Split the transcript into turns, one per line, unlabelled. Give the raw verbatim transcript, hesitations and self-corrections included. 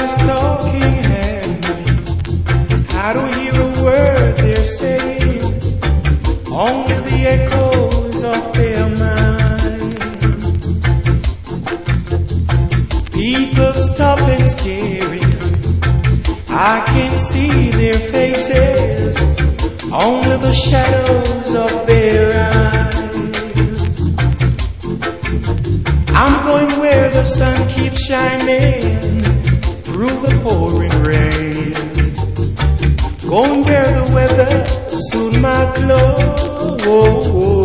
Everybody's talking at me. I don't hear a word they're saying, only the echoes of their mind. People stop and staring, I can't see their faces, only the shadows of their eyes. I'm going where the sun keeps shining through the pouring rain, going where the weather soon might blow.